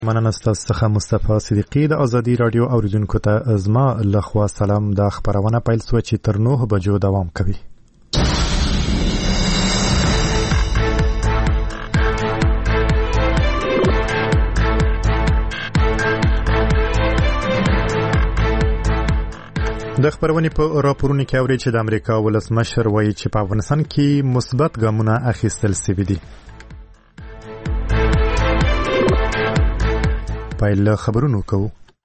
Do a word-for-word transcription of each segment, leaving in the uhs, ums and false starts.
مننه ستاسو څخه مصطفی صدیقی د ازادي رادیو اوریدونکو ته زما لخوا سلام. د خبرونه پیل سو چې تر نوه بجو دوام کوي. د خبرونې په راپورونو کې اوري چې د امریکا ولسمشر وایي چې په افغانستان کې مثبت ګامونه اخیستل شوي دي. پایله خبرونو کوو.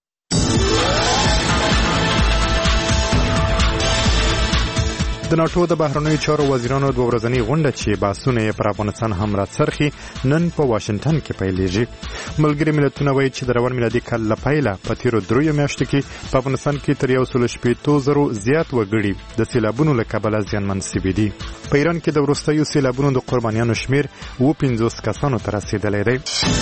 د ناټو د بهرنیو چارو وزیرانو د ورځنۍ غونډه چې بحثونه پر افغانستان هم راڅرخي نن په واشنگټن کې پیلېږي. ملګري ملتونه وایي چې د روان میلادي کال له پیله په تیرو دریو میاشتو کې په افغانستان کې تر یو سل شپېته زرو زیات وګړي د سیلابونو له کبله زیانمن شوي دي. په ایران کې د وروستیو سیلابونو د قربانیانو شمیر اوه پنځوس کسانو ته رسېدلی دی.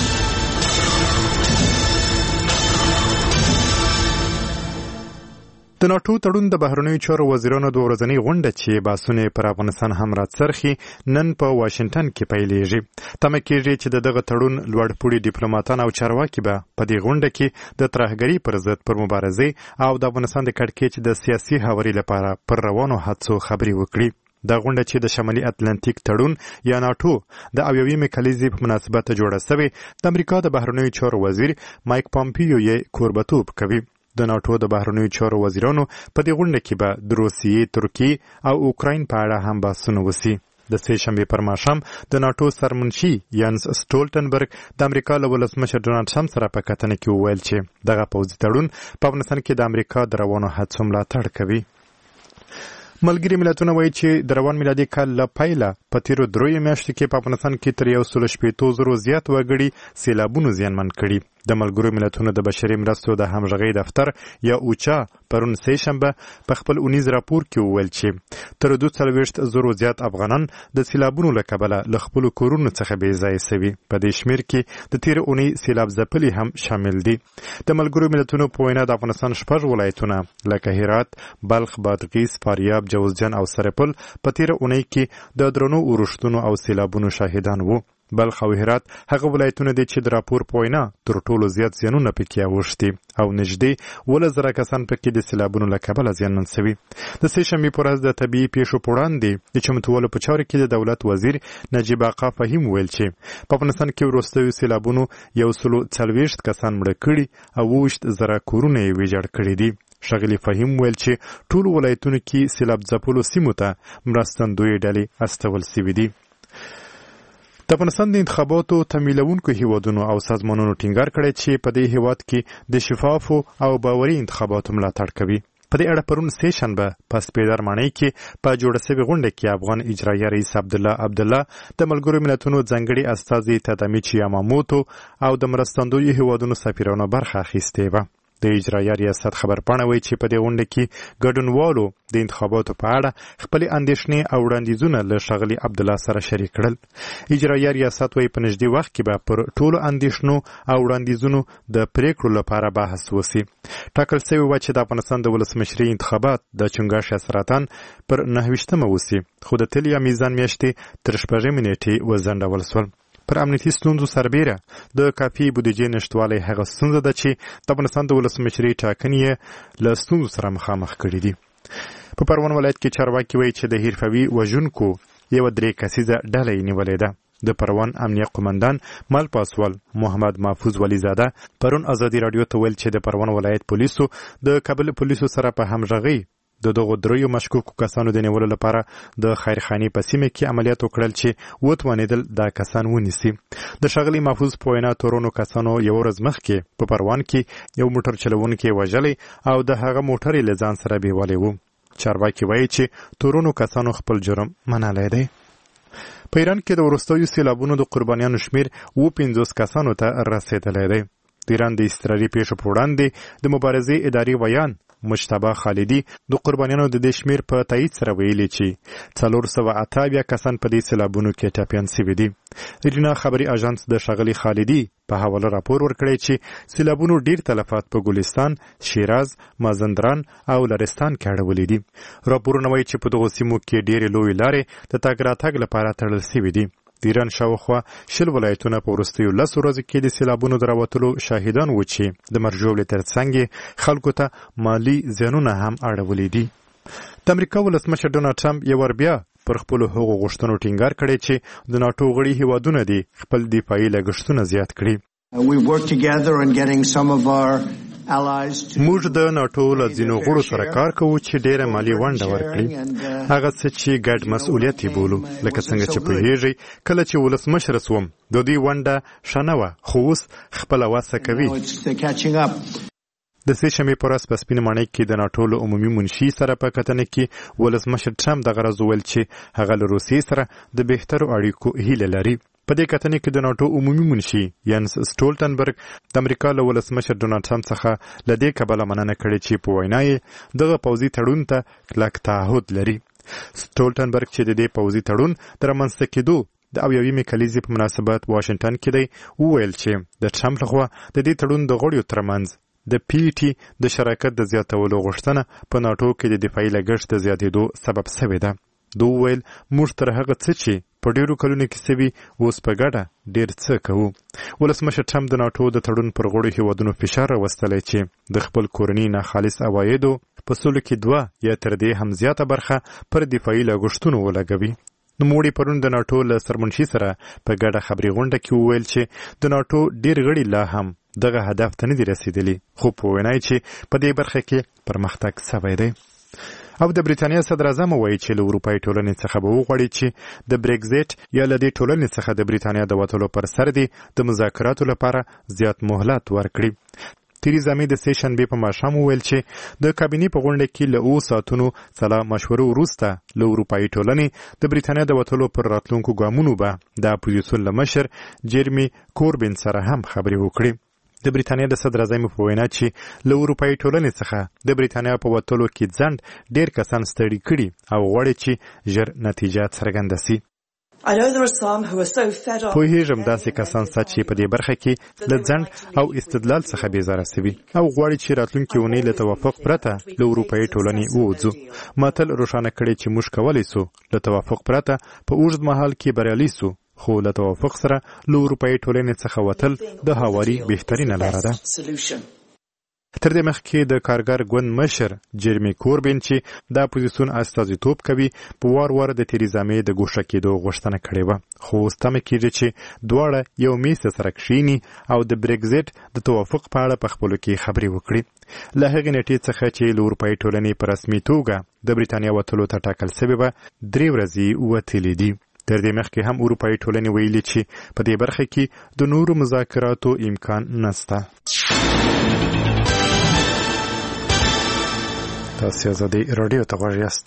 د ناټو تړون د بهرنیو چارو وزیرانو د ورځنۍ غونډه چې بحثونه پر افغانستان هم راڅرخي نن په واشنگټن کې پیلېږي. تمه کېږي چې د دغه تړون لوړپوړي ډیپلوماټان او چارواکي به په دې غونډه کې د ترهګرۍ پر ضد پر مبارزې او د افغانستان د کړکېچ د سیاسي هواري لپاره پر روانو هڅو خبرې وکړي. دا غونډه چې د شمالي اتلانتیک تړون یا ناټو د اویاومې کلیزې په مناسبت جوړه شوې، د امریکا د بهرنیو چارو وزیر مایک پامپیو یې کوربتوب کوي. د ناټو د بهرنیو چارو وزیرانو په دې غونډه کې به د روسیې، ترکیې او اوکراین په اړه هم بحثونه وشي. د سې شنبې پر ماښام د ناټو سرمنشي یانس سټولټنبرګ د امریکا له ولسمشر ډونالډ ټرمپ سره په کتنه کې وویل چې دغه پوځي تړون په افغانستان کې د امریکا د روانو هڅو ملاتړ کوي. ملګري ملتونه وایي چې د روان میلادي کال له پیله په تیرو دریو میاشتو کې په افغانستان کې تر یو سل شپېته زرو زیات وګړي سیلابونو زیانمن کړي. د ملګرو ملتونو د بشري مرستو د همغږۍ دفتر یا اوچا پرون سې شنبه په خپل اونیز راپور کې وویل چې تر دوه څلوېښت زرو زیات افغانان د سیلابونو له کبله له خپلو کورونو څخه بې ځایه شوي. په دې شمېر کې د تېرې اونۍ سیلاب ځپلي هم شامل دي. د ملګرو ملتونو په وینا د افغانستان شپږ ولایتونه لکه هرات، بلخ، بادغیس، فاریاب، جوزجان او سرپل په تېره اونۍ کې د درنو اورښتونو او سیلابونو شاهدان وو. بلخ او هرات هغه ولایتونه دي چې د راپور په وینا تر ټولو زیات زیانونه پکې اوښتي او نږدې اووه زره کسان پکې د سیلابونو له کبله زیانمن شوي. د سې شنبې په ورځ د طبیعي پیښو په وړاندې د چمتووالي په چارو کې د دولت وزیر نجیب آقا فهیم ویل چې په افغانستان کې وروستیو سیلابونو یو سل څلوېښت کسان مړه کړي او اووه ویشت زره کورونه یې ویجاړ کړي دي. ښاغلي فهیم ویل چې ټولو ولایتونو کې سیلاب ځپلو سیمو ته مرستندویې ډلې استول شوي دي. د افغانستان د انتخاباتو تمویلونکو هیوادونو او سازمانونو ټینګار کړی چې په دې هیواد کې د شفافو او باوري انتخاباتو ملاتړ کوي. په دې اړه پرون سې شنبه په سپېدر ماڼۍ کې په جوړه شوې غونډه کې افغان اجرایه رئیس عبدالله عبدالله، د ملګرو ملتونو ځانګړي استازي تادامیچي یاماموتو او د مرستندویو هیوادونو سفیرانو برخه اخیستې وه. د اجرایه ریاست خبرپاڼه وایي چې په دې غونډه کې ګډونوالو د انتخاباتو په اړه خپلې اندېښنې او وړاندیزونه له ښاغلي عبدالله سره شریک کړل. اجرایه ریاست وایي په نږدې وخت کې به پر ټولو اندېښنو او وړاندیزونو د پریکړو لپاره بحث وشي. ټاکل شوې وه چې د افغانستان د ولسمشرۍ انتخابات د چنګاښ یا سرطان پر نهه ویشتمه وشي، خو د تل یا میزان میاشتې تر شپږمې نیټې وځنډول شول. پر امنیتي ستونزو سربیره د کافي بودیجې نشتوالی هغه ستونزه ده چې د افغانستان د ولسمشرۍ ټاکنې یې له ستونزو سره مخامخ کړي دي. په پروان ولایت کې چارواکي وایي چې د حرفوي وژونکو یوه درې کسیزه ډله یې نیولې ده. د پروان امنیه قومندان مال پاسوال محمد محفوظ ولیزاده پرون ازادي راډیو ته ویل چې د پروان ولایت پولیسو د کابل پولیسو سره په همغږۍ د دغو دریو مشکوکو کسانو د نیولو لپاره د خیرخانې په سیمه کې عملیات وکړل چې وتوانېدل دا کسان ونیسي. د ښاغلي محفوظ په وینا تورنو کسانو یوه ورځ مخکې په پروان کې یو موټر چلوونکی وژلی او د هغه موټر یې له ځان سره بیولی و. چارواکي وایي چې تورنو کسانو خپل جرم منلی دی. په ایران کې د وروستیو سیلابونو د قربانیانو شمیر اووه پنځوس کسانو ته رسېدلی دی. د ایران د اضطراري پیښو په وړاندې د مبارزې اداري ویان مجتبی خالدي د قربانیانو د دې شمیر په تایید سره ویلي چې څلور سوه اته اویا کسان په دې سیلابونو کې ټپیان شوي دي. رینا خبري اژانس د ښاغلي خالدي په حواله راپور ورکړی چې سیلابونو ډیر تلفات په ګلستان، شیراز، مازندران او لرستان کې اړولي دي. راپورونه وایي چې په دغو سیمو کې ډیرې لویې لارې د تګ راتګ لپاره تړل شوي دي. د ایران شاوخوا شل ولایتونه په وروستیو لسو ورځو کې د سیلابونو د راوتلو شاهدان وو چې د مرجوړې ترڅنګ خلکو ته مالی زیانونه هم اړولي دي. د امریکا ولسمشر ډونالډ ټرمپ یو ور بیا پر خپل حقوقو غوښتنو ټینګار کړی چې د ناټو غړي هیوادونه دي خپل دفاعي لګښتونه زیات کړي. موږ د ناټو له ځینو غړو سره کار کوو چې ډېره مالي ونډه ورکړي، هغه څه چې ګډ مسؤلیت یې بولو. لکه څنګه چې پوهیږئ کله چې ولسمشر سوم د دوی ونډه ښه نه وه، خو اوس خپله وسه کوي. د سې شنبې په ورځ په سپین ماڼۍ کې د ناټو له عمومي منشي سره په کتنه کې ولسمشر ټرمپ دغه ورځ وویل چې هغه له روسیې سره د بهترو اړیکو هیله لري. په دې کتنې کې د ناټو عمومي منشي یانس سټولټنبرګ د امریکا له ولسمشر ډونالډ ټرمپ څخه له دې کبله مننه کړې چې په وینا یې دغه پوځي تړون ته کلک تعهد لري. سټولټنبرګ چې د دې پوځي تړون د رامنځته کېدو د اویاومې کلیزې په مناسبت واشنګټن کې دی، وویل چې د ټرمپ لخوا د دې تړون د غړیو ترمنځ د پی ټي د شراکت د زیاتولو غوښتنه په ناټو کې د دفاعي لګښت د زیاتېدو سبب شوې ده. دوی ویل موږ تر هغه څه چې په ډیرو کلونو کې سوي اوس په ګډه ډیر څه کوو. ولسمشر ټرمپ د ناټو د تړون پر غړو هیوادونو فشار راوستلی چې د خپل کورني ناخالص عوایدو په سلو کې دوه یا تر دې هم زیاته برخه پر دفاعي لګښتونو ولګوي. نوموړي پرون د ناټو له سرمنشي سره په ګډه خبري غونډه کې وویل چې د ناټو ډیر غړي لا هم دغه هدف ته نه دي رسیدلي، خو په وینا چې په دې برخه کې پرمختګ شوی دی. او د بریتانیا صدر اعظم وایي چې له اروپایي ټولنې څخه به وغواړي چې د بریکزیټ یا له دې ټولنې څخه د بریتانیا د وتلو پر سر دي د مذاکراتو لپاره زیات مهلت ورکړي. تریزا مې د سې شنبې په ماښام وویل چې د کابینې په غونډه کې له اوو ساعتونو سلا مشورو وروسته له اروپایي ټولنې د بریتانیا د وتلو پر راتلونکو ګامونو به د اپوزیسیون له مشر جیرمی کوربین سره هم خبرې وکړي. د بریتانیا د صدر اعظم په وینا چې له اروپایي ټولنې څخه د بریتانیا په وتلو کې ځنډ ډېر کسان ستړي کړي او غواړي چې ژر نتیجه څرګنده سي. پوهیږم داسې کسان شته چې په دې برخه کې له ځنډ او استدلال څخه بیزاره سوي او غواړي چې راتلونکي اونۍ له توافق پرته له اروپایي ټولنې ووځو. ما تل روښانه کړی چې موږ کولی سو له توافق پرته په اوږد مهال کې بریالي سو، خو له توافق سره له اروپایي ټولنې څخه وتل د هواري بهترینه لاره ده. تر دې مخکې د کارګر ګوند مشر جیرمی کوربین چې د اپوزیسیون استازیتوب کوي په وار وار د تریزا مې د ګوښه کېدو غوښتنه کړې وه، خو اوس تمه کېږي چې دواړه یو میز سره کښیني او د بریکزیټ د توافق په اړه په خپلو کې خبرې وکړي. له هغې نېټې څخه چې له اروپایي ټولنې په رسمي توګه د بریتانیا وتلو ته ټاکل سوې وه درې ورځې وتلې دي. تر دې مخکې هم اروپایي ټولنې ویلي چې په دې برخه کې د نورو مذاکراتو امکان نشته. تاسو آزادي رادیو ته غوږ یاست.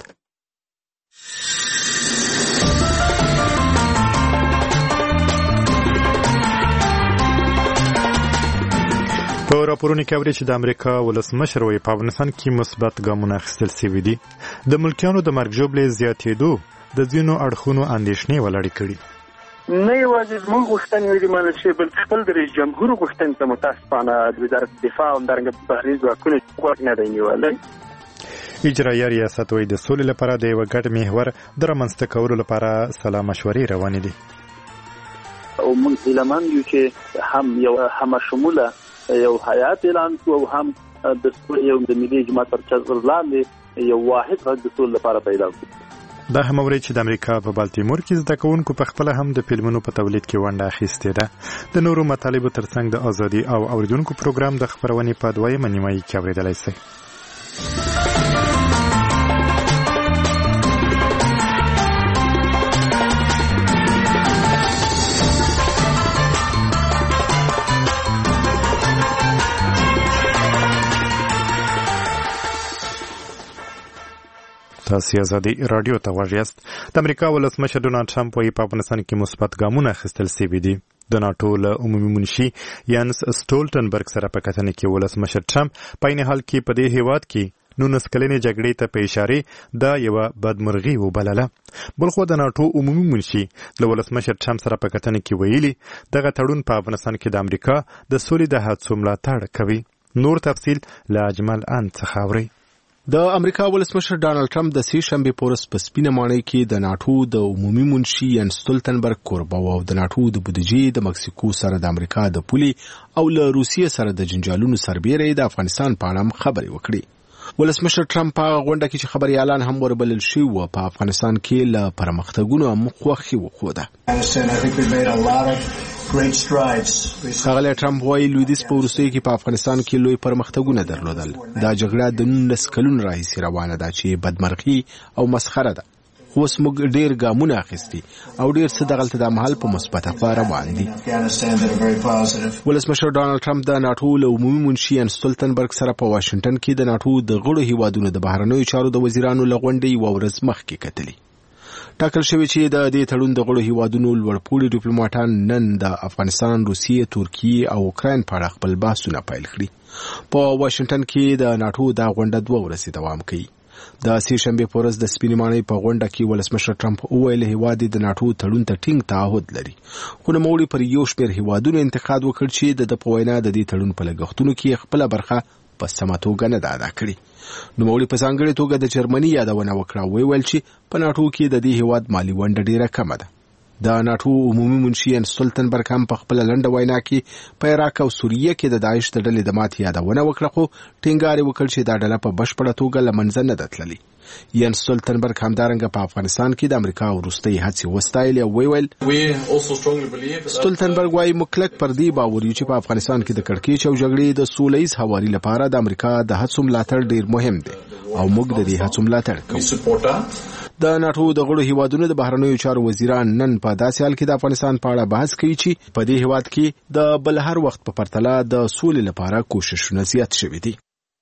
په راپورونو کې اوري چې د امریکا ولسمشر وایي په افغانستان کې مثبت ګامونه اخیستل شوي دي. د ملکیانو د مرګ ژوبلې زیاتېدو د ځینو اړخونو اندېښنې ولاړې کړي. نه یوازې زموږ غوښتنې دي منل شوې، بلکې خپل د رئیس جمهور غوښتنې ته متاسفانه د وزارت دفاع همدارنګه بهرني ځواکونه غوږ نه دی نیولی. اجرایه ریاست وایي د سولې لپاره د یوه ګډ محور د رامنځته کولو لپاره سلا مشورې روانې دي. او موږ هیلهمند یو چې هم یو همشموله یو حیات اعلان کړو او هم د یو د ملي اجماع تر چتر لاندې یو واحد غږ د سولې لپاره پیدا کړو. دا هم اوري چې د امریکا په بالټیمور کې زده کوونکو په خپل هم د فلمونو په تولید کې ونډه اخیستې ده. د نورو مطالبو ترڅنګ د ازادي او اوریدونکو پروګرام د خبرونې په دویمه نیمایي کې اوریدلای شئ. تاسو آزادي رادیو ته غوږ یاست. د امریکا ولسمشر ډونالډ ټرمپ وایي په افغانستان کې مثبت ګامونه اخیستل شوي دي. د ناټو له عمومي منشي یانس سټولټنبرګ سره په کتنه کې ولسمشر ټرمپ په عین حال کې په دې هیواد کې نولس کلنې جګړې ته په اشارې دا یوه بدمرغي وبلله. بلخو د ناټو عمومي منشي له ولسمشر ټرمپ سره په کتنه کې ویلي دغه تړون په افغانستان کې د امریکا د سولې د هڅو ملاتړ کوي. نور تفصیل له اجمل ان څخه اورئ. د امریکا ولسمشر ډانلډ ټرمپ د سې شنبه پورس په سپینه ماڼۍ کې د ناتو د عمومي منشي یان ستولتنبرګ کوربه او د ناتو د بودیجې د مکسیکو سره د امریکا د پولي او له روسیې سره د جنجالونو سربېره د افغانستان په اړه خبرې وکړې. ولسمشر ټرمپ په غونډه کې چې خبري اعلان هم وربلل شوی و په افغانستان کې له پرمختګونو مخوخي وخوده. ښاغلی ټرمپ وایي لویدیځ په وروستیو کې په افغانستان کې لوی پرمختګونه درلودل. دا جګړه د نولس کلونو راهیسې روانه ده چې بدمرغي او مسخره ده. خو اوس موږ ډېر ګامونه اخیستي او ډېر څه دغلته د محل په مثبته خوا روان دي. ولسمشر ډانلډ ټرمپ د ناټو له عمومي منشي یان ستولتنبرګ سره په واشنګټن کې د ناټو د غړو هیوادونو د بهرنیو چارو د وزیرانو له غونډې یوه ورځ مخکې کتلي. ټاکل شوی چې د دې تړون د غړو هیوادونو لوړپوړي ډیپلوماټان نن د افغانستان، روسیې، ترکیې او اوکراین په اړه خپل بحثونه پیل کړي. په واشنګټن کې د ناټو دا غونډه دوه ورځې دوام کوي. د سې شنبه په ورځ د سپینې ماڼۍ په غونډه کې ولسمشر ټرمپ وویل هیواد د ناټو تړون ته ټینګ تعهد لري. خو نوموړي پر یو شمېر هیوادونو انتقاد وکړ چې د په وینا د دې تړون په لګښتونو کې خپل برخه په سمه توګه نه ده ادا کړې. نوموړي په ځانګړې توګه د جرمني یادونه وکړه، ویل چې په ناټو کې د دې هیواد مالي ونډه ډیره کمه ده. د ناټو عمومي منشي یان ستولتنبرګ هم په خپل لنډه وینا کې په عراق او سوریه کې د داعش د ډلې د ماتې یادونه وکړه، خو ټینګار وکړ چې دا ډله په بشپړه توګه له منځه نه ده تللې. یان ستولتنبرګ همدارنګه په افغانستان کې د امریکا وروستۍ هڅې وستایلې او ویل ستولتنبرګ وايي مکلک پر دې باور چې په افغانستان کې د کړکېچ او جګړې د سولهییز هواري لپاره د امریکا د هڅو ملاتړ ډیر مهم دی او موږ د دې هڅو ملاتړ کوو. د ناټو د غړو هیوادونو د بهرنیو چارو وزیران نن په داسې حال کې د افغانستان په اړه بحث کوي چې په دې هیواد کې د بل هر وخت په پرتله د سولې لپاره کوششونه زیات شوي دي.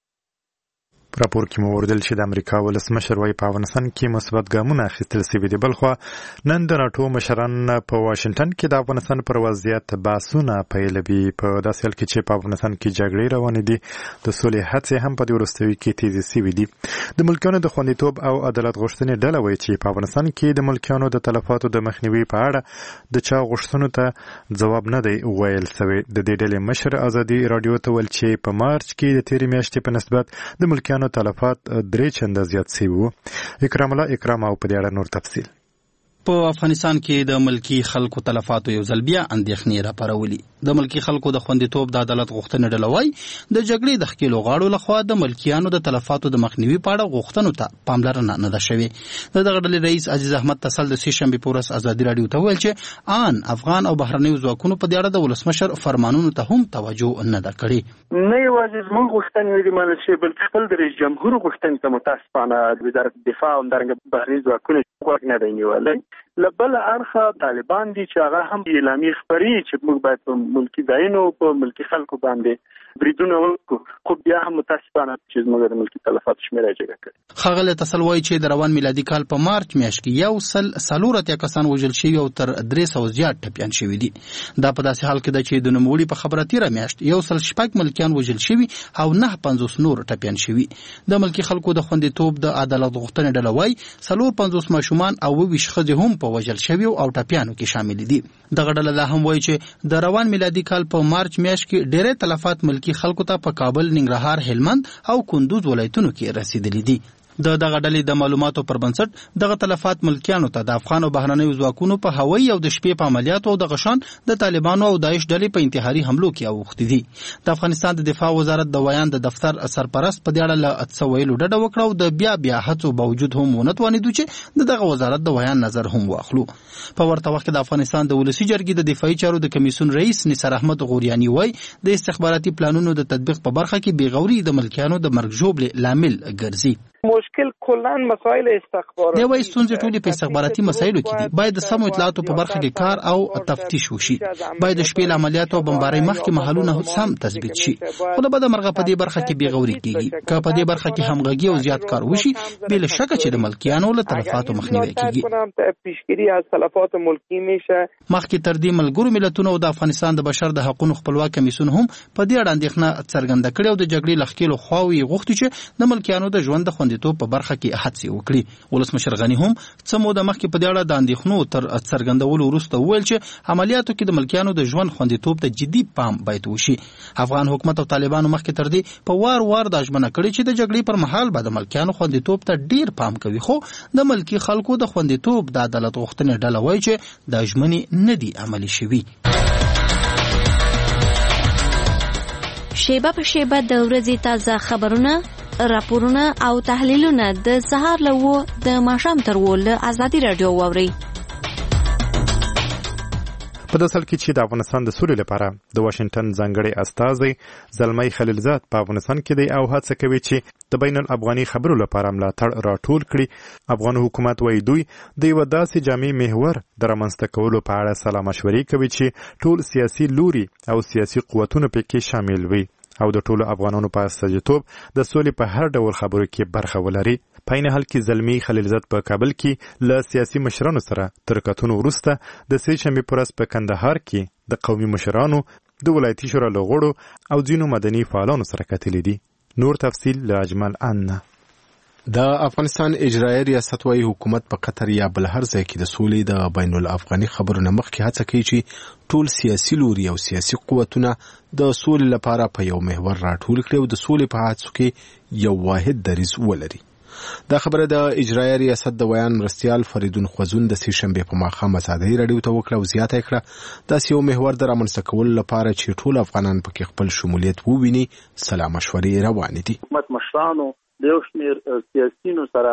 راپور کې مو وردل چې د امریکا ولسمشر وايي په افغانستان کې مثبت ګامونه اخیستل شوي دي. بلخوا نن د ناټو مشران په واشنګټن کې د افغانستان پر وضعیت بحثونه پیلوي. په داسې حال کې چې په افغانستان کې جګړې روانې دي، د سولې هڅې هم په دې وروستیو کې تیزې شوي دي. د ملکیانو د خوندیتوب او عدالت غوښتنې ډله وایي چې په افغانستان کې د ملکیانو د تلفاتو د مخنیوي په اړه د چا غوښتنو ته ځواب نه دی ویل شوی. د دې ډلې مشر ازادي راډیو ته ویل چې په مارچ کې د تیرې میاشتې په نسبت د ملکیانو تلفات درې چنده زیات شوي وو. اکرام الله اکرام او په دې اړه نور تفصیل. په افغانستان کې د ملکی خلکو تلفاتو یو ځل بیا اندېښنې راپارولي. د ملکی خلکو د خوندیتوب د عدالت غوښتنې ډله وایي د جګړې د ښکېلو غاړو لخوا د ملکیانو د تلفاتو د مخنیوي په اړه غوښتنو ته پاملرنه نه ده شوې. د دغه ډلې رئیس عزیز احمد تسل د سې شنبې په ورځ ازادي راډیو ته وویل چې ان افغان او بهرنیو ځواکونو په دې اړه د ولسمشر فرمانونو ته هم توجه نه ده کړې. نه یوازې زموږ غوښتنې دي منل شوې، بلکې خپل د رئیس جمهور غوښتنې ته متاسفانه وزارت دفاع او همدارنګه بهرني ځواکونه غوږ نه دی نیولی. له بل اړخه طالبان دي چې هغه هم اعلامیې خپرې چې موږ باید په ملکي ځایونو په ملکي خلکو باندې بریدونه وکړو، خو بیا هم متاسفانه چې زموږ د ملکي تلفاتو شمېره جګه کړې. ښاغلی تسل وایي چې د روان میلادي کال په مارچ میاشت کې یو سل څلور اتیا کسان وژل شوي او تر درې سوه زیات ټپیان شوي دي. دا په داسې حال کې ده چې د نوموړي په خبره تېره میاشت یو سل شپږ ملکیان وژل شوي او نهه پنځوس نور ټپیان شوي. د ملکي خلکو د خوندیتوب د عدالت غوښتنې ډله وایي څلور پنځوس ماشومان او اووه ویشت ښځې هم په وژل شوي او ټپیانو کې شامل دي. دغه ډله لا هم وایي چې د روان میلادي کال په مارچ میاشت کې ډېری تلفات ملکي خلکو ته په کابل، ننګرهار، هلمند او کندوز ولایتونو کې رسیدلي دي. د دغه ډلې د معلوماتو پر بنسټ دغه تلفات ملکیانو ته د افغان او بهرنیو ځواکونو په هوایي او د شپې په عملیاتو او د غشان د طالبانو او داعش ډلې په انتحاري حملو کې اوښتې دي. د افغانستان د دفاع وزارت د ویان د دفتر سرپرست په دې اړه له اته ویلو ډډه وکړه او د بیا بیا هڅو باوجود هم ونه توانېدو چې د دغه وزارت د ویان نظر هم واخلو. په ورته وخت کې د افغانستان د ولسي جرګې د دفاعي چارو د کمیسیون رئیس نثار احمد غوریاني وایي د استخباراتي پلانونو د تطبیق په برخه کې بېغوري د ملکیانو د مرګ ژوبلې لامل ګرځي. مشکل کلن مسائل استخباراتي دی وایي ستونزې ټولې په استخباراتي مسایلو کې دي. باید د سمو اطلاعاتو په برخه کې کار او تفتیش وشي. باید د شپې له عملیاتو او بمبارۍ مخکې محلونه سم تثبیت شي. خو د بده مرغه په دې برخه کې بېغوري کېږي. که په دې برخه کې همغږي او زیات کار وشي، بې له شکه چې د ملکیانو له تلفاتو مخنیوی کېږي. پیشگیری از تلفات ملکی میشه. مخکې تر دې ملګرو ملتونو او د افغانستان د بشر د حقوقو خپلواک کمیسیون هم په دې اړه اندېښنه څرګنده کړې او د جګړې له ښکېلو خواوې غوښتي چې د ملکیانو د ژوند د خوندیتوب خوندیتوب په برخه کې هڅې وکړي. ولسمشر غني هم څه موده مخکې په دې اړه د اندېښنو تر څرګندولو وروسته وویل چې عملیاتو کې د ملکیانو د ژوند خوندیتوب ته جدي پام باید وشي. افغان حکومت او طالبانو مخکې تر دې په وار وار د ژمنه کړې چې د جګړې پر مهال به د ملکیانو خوندیتوب ته ډیر پام کوي، خو د ملکی خلکو د خوندیتوب د عدالت غوښتنې ډله وایي چې د ژمنې نه دي عملي شوي. شیبه په شیبه د ورځې تازه خبرونه، راپورونه او تحلیلونه د سهار له و د ماښام تر و له ازادي راډیو واورئ. په داسل کې چې د افغانستان د سولې لپاره د واشنگټن ځانګړی استازی زلمی خلیلزاد په افغانستان کې دی او هڅه کوي چې د بین الافغاني خبرو لپاره ملاتړ راټول کړي. افغان حکومت وايي دوی د یو داسې جامع محور د رامنځته کولو په اړه سلا مشورې کوي چې ټول سیاسي لوري او سیاسي قوتونه پکې شامل وي او د ټولو افغانانو په استازیتوب د سولې په هر ډول خبرو کې برخه ولري. په عین حال کې زلمی خلیلزاد په کابل کې له سیاسي مشرانو سره تر کتنو وروسته د سې شنبې په ورځ په کندهار کې د قومي مشرانو، د ولایتي شورا له غړو او ځینو مدني فعالانو سره کتلي دي. نور تفصیل له اجمل ان. د افغانستان اجرایي ریاست وايي حکومت په قطر یا بل هر ځای کې د سولې د بین الافغاني خبرو نه مخکې هڅه کوي چې ټول سیاسي لوري او سیاسي قوتونه د سولې لپاره په یو محور راټول کړي او د سولې په هڅو کې یو واحد دریځ ولري. دا خبره د اجرایي ریاست د ویان مرستیال فریدون خوځون د سې شنبې په ماښام ازادي راډیو ته وکړه او زیاته کړه داسې یو محور د رامنځته کولو لپاره چې ټول افغانان پکې خپل شمولیت وویني سلا مشورې روانې دي. حکومت مشرانو د یو شمېر سیاسینو سره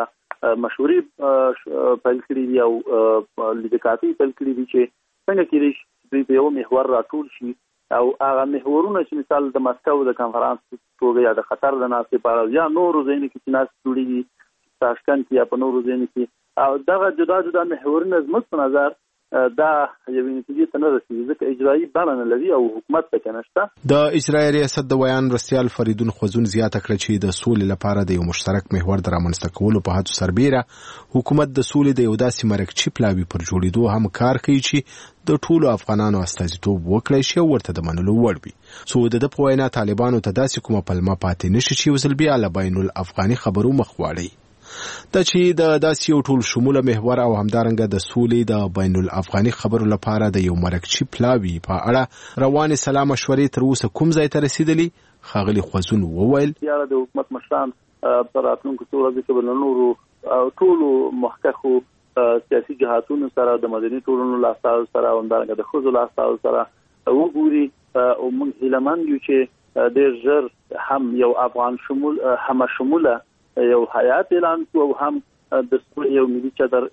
مشورې پیل کړي دي او لیدکاتۍ پیل کړي دي چې څنګه کېدای شي دوی په یو محور راټول شي او هغه محورونه چې مثال د مسکو د کنفرانس توګه یا د قطر د ناستې په اړه یا نورو ځایونو کې چې ناستې جوړېږي تاشکند کې یا په نورو ځایونو کې او دغه جدا جدا محورونه زموږ په نظر دا یوې نتیجې ته نه رسېږي ځکه اجرایي بڼه نه لري او حکومت پکې نشته. د اجرایي ریاست د ویان مرستیال فریدون خوځون زیاته کړه چې د سولې لپاره د یو مشترک محور د رامنځته کولو په هڅو سربیره حکومت د سولې د یو داسې مرکچي پلاوي پر جوړېدو هم کار کوي چې د ټولو افغانانو استازیتوب وکړي شي او ورته د منلو وړ وي. څو د ده په وینا طالبانو ته داسې کومه پلمه پاتې نشي چې یو ځل بیا له بین الافغاني خبرو مخ واړوي. دا چې د داسې یو ټول شموله محور او همدارنګه د سولې د بین الافغاني خبرو لپاره د یو مرکچي پلاوي په اړه روانې سلا مشورې تر اوسه کوم ځای ته رسیدلي ښاغلي خوځون وویل. یا د حکومت مشران په راتلونکو څو ورځو کې به له نورو ټولو مخکښو سیاسي جهاتونو سره د مدني ټولنو له استازو سره او همدارنګه د ښځو له استازو سره وګوري او موږ هیلهمند یو چې ډېر ژر هم یو افغان شمول همه شموله یو حیات اعلان کو او هم د سولې یو ملي چتر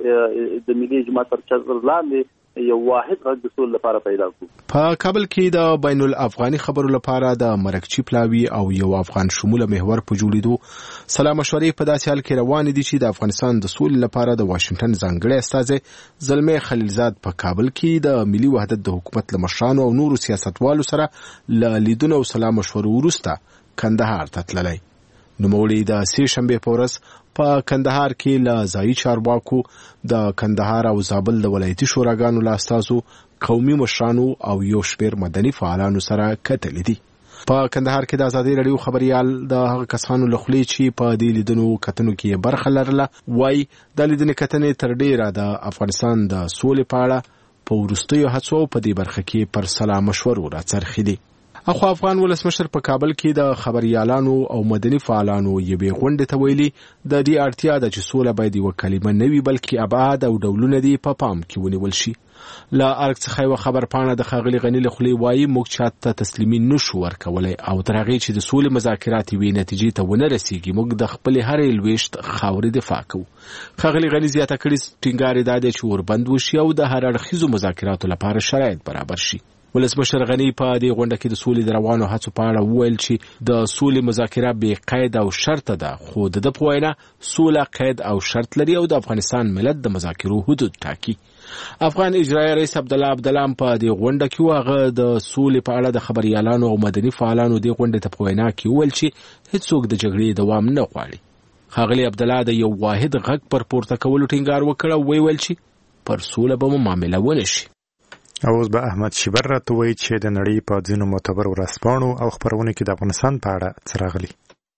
د ملي اجماع تر چتر لاندې یو واحد غږ د سولې لپاره پیدا کو. په کابل کې د بین الافغاني خبرو لپاره د مرکچي پلاوي او یو افغان شموله محور په جوړېدو سلا مشورې په داسې حال کې روانې دي چې د افغانستان د سولې لپاره د واشنگټن ځانګړی استازی زلمی خلیلزاد په کابل کې د ملي وحدت د حکومت له مشرانو او نورو سیاستوالو سره له لیدنو او سلا مشورو وروسته کندهار ته تللی. نوموړي د سې شنبې په ورځ په کندهار کې له ځایي چارواکو د کندهار او زابل د ولایتي شوراګانو له استازو، قومي مشرانو او یو شمېر مدني فعالانو سره کتلي دي. په کندهار کې د ازادي راډیو خبريال د هغه کسانو له خولې چې په دې لیدنو کتنو کې برخه لرله وایي د لیدنې کتنې تر ډیره د افغانستان د سولې په اړه په وروستیو هڅو په دې برخه کې پر سلا مشورو راڅرخي دي. اخو افغان ولسمشر په کابل کې د خبريالانو او مدني فعالانو یوې غونډې ته ویلي د دې اړتیا ده چې سوله باید یو کلمه نه وي بلکې ابعاد او ډولونه دي په پام کې ونیول شي. لا ارګ څخه یو خبر پاڼه د ښاغلي غني له خولې وایي موږ چاته تسلیمي نشو ورکولی او تر هغې چې د سولې مذاکرات یوې نتیجې ته ونه رسیږي موږ د خپلې هرې لویشت خاورې دفاع کوو. ښاغلي غني زیاته کړي ټینګار یې دا دی چې وربند وشي او د هر اړخیزو مذاکراتو لپاره شرایط برابر شي. ولسمشر غني په دې غونډه کې د سولې د روانو هڅو په اړه وویل چې د سولې مذاکره بې قید او شرط ده خو د ده په وینا سوله قید او شرط لري او د افغانستان ملت د مذاکرو حدود ټاکي. افغان اجرایي رئیس عبدالله عبدالله په دې غونډه کې هغه د سولې په اړه د خبريالانو او مدني فعالانو دې غونډې ته په وینا کې وویل چې هیڅوک د جګړې دوام نه غواړي. ښاغلي عبدالله د یو واحد غږ پر پورته کولو ټینګار وکړ او ویل چې پر سوله به مو معامله ونه شي. او اوس به احمد شیبر راته وایي چې د نړۍ په ځینو معتبرو ورځپاڼو او خپرونو کې د افغانستان په اړه څه راغلي.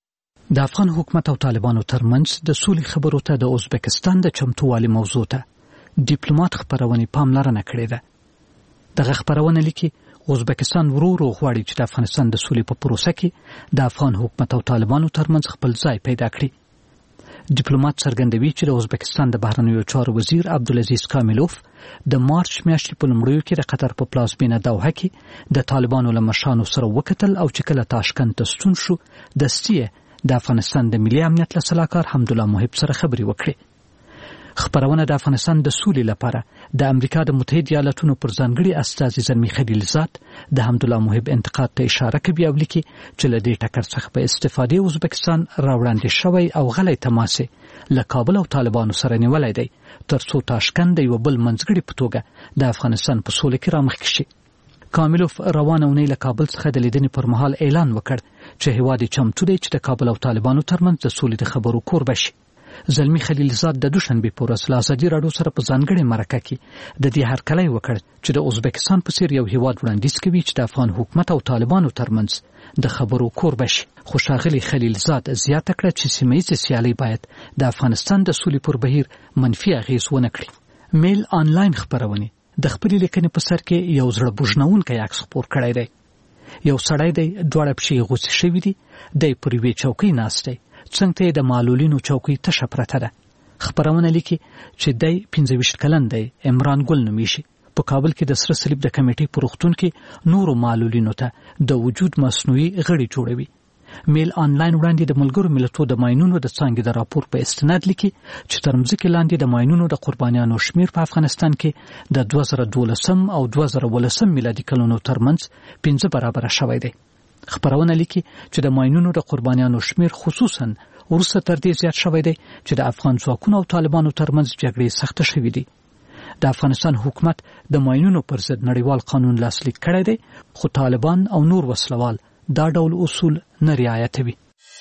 د افغان حکومت او طالبانو ترمنځ د سولې خبرو ته د ازبکستان د چمتووالي موضوع ته ډیپلوماټ خبرونې پاملرنه کړې ده. دغه خبرونه لیکي ازبکستان ورو ورو غواړي چې د افغانستان د سولې په پروسه کې د افغان حکومت او طالبانو ترمنځ خپل ځای پیدا کړي. ډیپلوماټ څرګندوي چې د ازبکستان د بهرنیو چارو وزیر عبدالعزیز کاملوف د مارچ میاشتې په لومړیو کې د قطر په پلازمینه دوحه کې د طالبانو له مشرانو سره وکتل او چې کله تاشکند ته ستون شو دستي د افغانستان د ملي امنیت له سلاکار حمدالله محب سره خبرې وکړي. خبرونه د افغانستان د سولې لپاره د امریکا د متحده ایالاتونو پر ځانګړي استازي زلمي خلیلزاد د حمدالله محب انتقاد ته اشاره کوي او لیکي چې له دې ټکر څخه په استفادې ازبکستان راوړاندې شوی او غلی تماسې له کابل او طالبانو سره نیولای دی ترڅو تاشکند د یو بل منځګړي په توګه د افغانستان په سولې کې رامخکې شي. کاملوف روانه اونۍ له کابل څخه د لیدنې پر مهال اعلان وکړ چې هیواد چمتو دی چې د کابل او طالبانو ترمنځ د سولې د خبرو کوربه شي. زلمي خلیلزاد د دوشنبې په ورځ له ازادي راډیو سره په ځانګړې مرکه کې د دې هرکلی وکړ چې د ازبکستان په څیر یو هیواد وړاندیز کوي چې د افغان حکومت او طالبانو ترمنځ د خبرو کوربه شي. خو ښاغلي خلیلزاد زیاته کړه چې سیمه ییزې سیالۍ باید د افغانستان د سولې پر بهیر منفي اغیز ونه کړي. میل آنلاین خبرونه د خپلې لیکنې په سر کې یو زړه بوژنونکی عکس خپور کړی دی. یو سړی دی، دواړه پښې غوڅې شوي دي، دی پر یوې چوکۍ ناست دی، څنګ ته یې د معلولینو چوکۍ تشه پرته ده. خبرونه لیکي چې دی پنځه ویشت کلن دی، عمران ګل نومیږي. په کابل کې د سره صلیب د کمیټې په روغتون کې نورو معلولینو ته د وجود مصنوعي غړي جوړوي. میل آنلاین وړاندې د ملګرو ملتونو د ماینونو د څانګې د راپور په استناد لیکي چې تر مځکې لاندې د ماینونو د قربانیانو شمیر په افغانستان کې د دوه زره دولسم او دوه زره ولسم میلادي کلونو ترمنځ پنځه برابره شوی دی. خبرونه لیکي چې د ماینونو د قربانیانو شمیر خصوصا وروسته تر دې زیات شوی دی چې د افغان ځواکونو او طالبانو ترمنځ جګړې سخته شوې دي. د افغانستان حکومت د ماینونو پر ضد نړیوال قانون لاسلیک کړی دی، خو طالبان او نور وسلوال دا ډول اصول نه رعایتوي.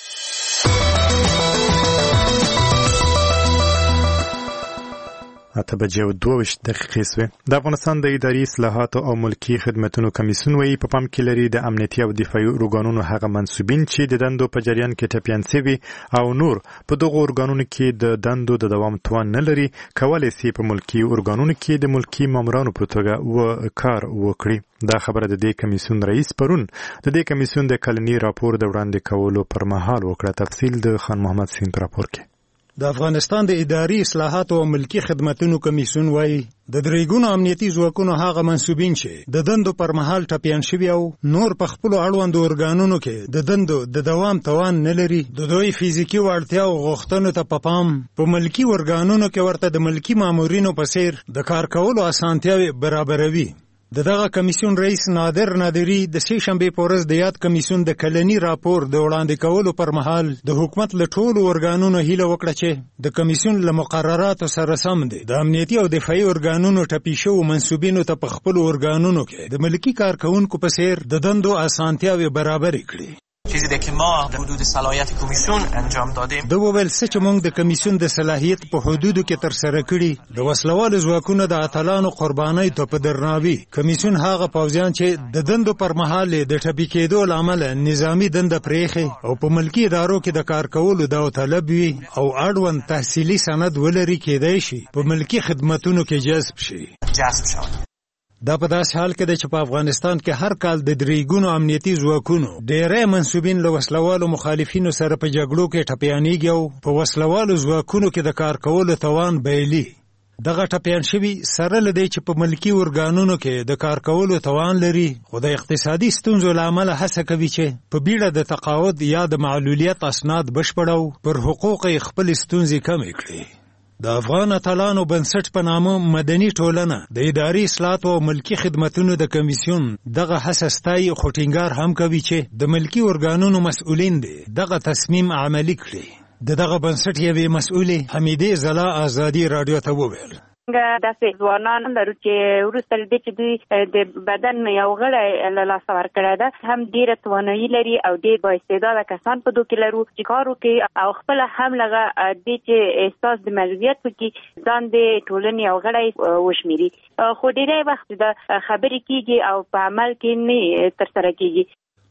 اته بجې او دوه ویشت دقیقې سوې. د افغانستان د اداري اصلاحاتو او ملکي خدمتونو کمیسیون وایي په پام کې لري د امنیتي او دفاعي ارګانونو هغه منصوبین چې د دندو په جریان کې ټپیان سوي او نور په دغو ارګانونو کې د دندو د دوام توان نه لري کولی سي په ملکي ارګانونو کې د ملکي مامورانو په توګه و کار وکړي. دا خبره د دې کمیسیون رئیس پرون د دې کمیسیون د کلني راپور د وړاندې کولو پر مهال وکړه. تفصیل د خان محمد سین په راپور کې. د افغانستان د اداري اصلاحاتو او ملکي خدمتونو کمیسیون وایي د درېګونو امنیتي ځواکونو هغه منصوبین چې د دندو پر مهال ټپیان شوي او نور په خپلو اړوندو ارګانونو کې د دندو د دوام توان نه لري، د دوی فزیکي وړتیا او غوښتنو ته په پام په ملکي ارګانونو کې ورته د ملکي مامورینو په څیر د کار کولو اسانتیاوې برابروي. د دغه کمیسیون رئیس نادر نادری د سې شنبې په ورځ د یاد کمیسیون د کلني راپور د وړاندې کولو پر مهال د حکومت له ټولو ارګانونو هیله وکړه چې د کمیسیون له مقرراتو سره سم دی د امنیتي او دفاعي ارګانونو ټپي شوو منصوبینو ته په خپلو ارګانونو کې د ملکي کارکوونکو په څیر د دندو اسانتیاوې برابرې کړي. چیزی ده که ما در حدود صلاحیت کمیسیون انجام دادیم. د وویل څه چې موږ د کمیسیون د صلاحیت په حدودو کې ترسره کړي د وسلوالو ځواکونو د اتلانو قربانۍ ته په درناوي. کمیسیون هغه پوځیان چې د دندو پر مهال د ټپي کېدو له امله نظامي دنده پرېښې او په ملکي ادارو کې د کار کولو داوطلب وي او اړوند تحصیلي سند ولري کېدای شي په ملکي خدمتونو کې جذب شي. جذب شود. دا په داسې حال کې ده چې په افغانستان کې هر کال د درېګونو امنیتي ځواکونو ډېری منصوبین له وسلوالو مخالفینو سره په جګړو کې ټپیانېږي او په وسلوالو ځواکونو کې د کار کولو توان بایلي. دغه ټپیان شوي سره له دی چې په ملکي ارګانونو کې د کار کولو توان لري، خو د اقتصادي ستونزو له امله هڅه کوي چې په بیړه د تقاعد یا د معلولیت اسناد بشپړ او پر حقوق یې خپلې ستونزې کمې کړي. د افغان اتلانو بنسټ په نامه مدني ټولنه د اداري اصلاحاتو او ملکي خدمتونو د کمیسیون دغه هڅه ستایي، خو ټینګار هم کوي چې د ملکي ارګانونو مسؤلین دي دغه تصمیم عملي کړي. د دغه بنسټ یوې مسؤلې حمیدې ځلا ازادي راډیو ته وویل داسې ځوانان لرو چې وروسته له دې چې دوی د بدن یو غړی له لاسه ورکړی ده، هم ډېره توانایي لري او ډېر بااستعداده کسان په دو کې لرو چې کار وکړي او خپله هم لږه دې چې احساس د مسؤلیت وکړي ځان د ټولنې یو غړی وشمېري. خو ډېری وخت د خبرې کېږي او په عمل کې نه ترسره کېږي.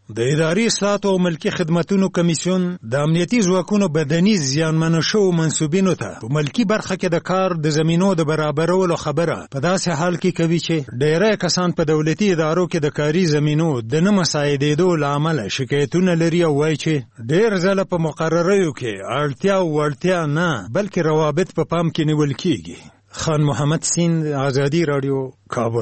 د اداري اصلاحاتو او ملکي خدماتو کمیسیون د امنیتي ځواکونو بدنیز زیانمن شوو منسوبینو ته په ملکي برخه کې د کار د زمینو د برابرولو خبره په داسې حال کې کوي چې ډېری کسان په دولتي ادارو کې د کاري زمینو د نه مساعدېدو له امله شکایتونه لري او وایي چې ډېر ځله په مقرریو کې اړتیا او وړتیا نه بلکې روابط په پام کې نیول کېږي. خان محمد سیند، آزادي راډیو، کابل.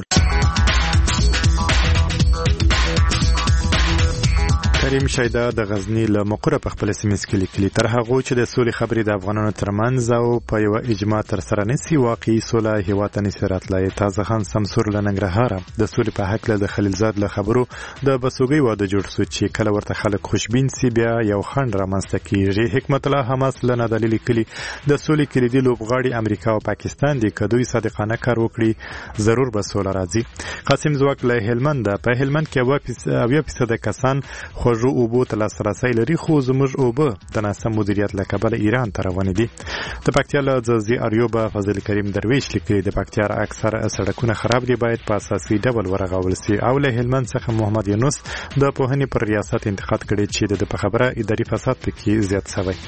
کریم شیدا د غزنی له مقره په خپل سیمه کې لیکلي تر هغه چې د سولې خبرې د افغانانو ترمنځ او په یو اجماع تر سره نسی واقعي سوله هیواد نه راتلای. تازه خان سمسور له ننګرهار د سولې په حق له خلیلزاد له خبرو د بسوګي واده جوړ شو چې کله ورته خلک خوشبین سی بیا یو خند رامنځته کیږي. حکمت الله حماس له نادلیل کلی د سولې کلیدي لوبغاړي امریکا او پاکستان د کدوې صادقانه کار وکړي ضرور به سوله راځي. قاسم زواک له هلمند په هلمند کې اویا فیصد کسان خو جو اوبو ته لاسرسی لري خو زموږ اوبه د ناسم مدیریت له کبله ایران ته روانې دي. د پکتیا له ځاځي اریوبه فضل کریم درویش لیکي د پکتیا اکثر سړکونه خراب دي، باید په اساسي ډول ورغول شي. او له هلمند څخه محمد یونس د پوهنې پر ریاست انتقاد کړي چې د خبره اداري فساد پکې زیات شوی.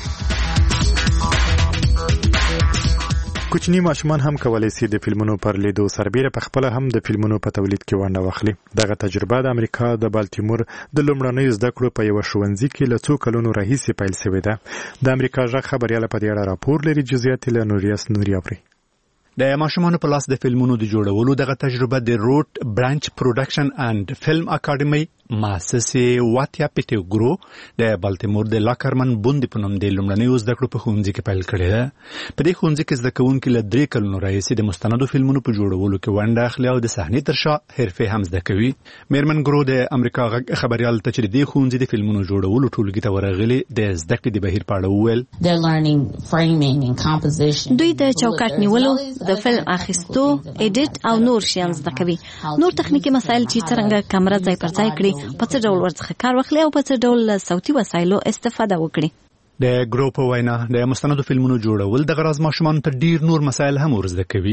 کوچنی ماشومان هم کولای شي د فلمونو پر لیدو سربېره په خپل هم د فلمونو په تولید کې ونډه واخلي. دغه تجربه د امریکا د بالټیمور د لومړنۍ زده کړو په یو ښوونځي کې له څو کلونو راهیسې پیل شوې ده. د امریکا ژغ خبرياله په دې اړه راپور لري. جزئیات له نوریاس نوري اوري. د ماشومانو په لاس د فلمونو د جوړولو دغه تجربه د روټ برانچ پروډکشن اند فلم اکیډمي مؤسسه واتیا پیټګرو د بالټیمور د لاکرمن بوند په نوم د لومړنۍ زده کړو په ښوونځي کې پیل کړې ده. په دې ښوونځي کې زده کوونکي له درې کلونو راهیسې د مستندو فلمونو په جوړولو کې ونډه اخلي او د صحنې تر شا حرفې هم زده کوي. میرمن ګرو د امریکا غږ خبريال ته چې د ښوونځي د فلمونو جوړولو ټولګي ته ورغلي د زده کړې د بهیر په اړه وویل دوی د چوکاټ نیولو، د فلم اخیستو، ایډیټ او نور شیان زده کوي. نور تخنیکی مسایل چې څنګه کیمرا ځای پر ځای کړي، په څه ډول ورڅخه کار واخلي او په څه ډول صوتي وسایلو استفاده وکړي. د ګروپ وینا د مستندو فلمونو جوړول د غراز ماشومان ته ډیر نور مسایل هم ورزده کوي.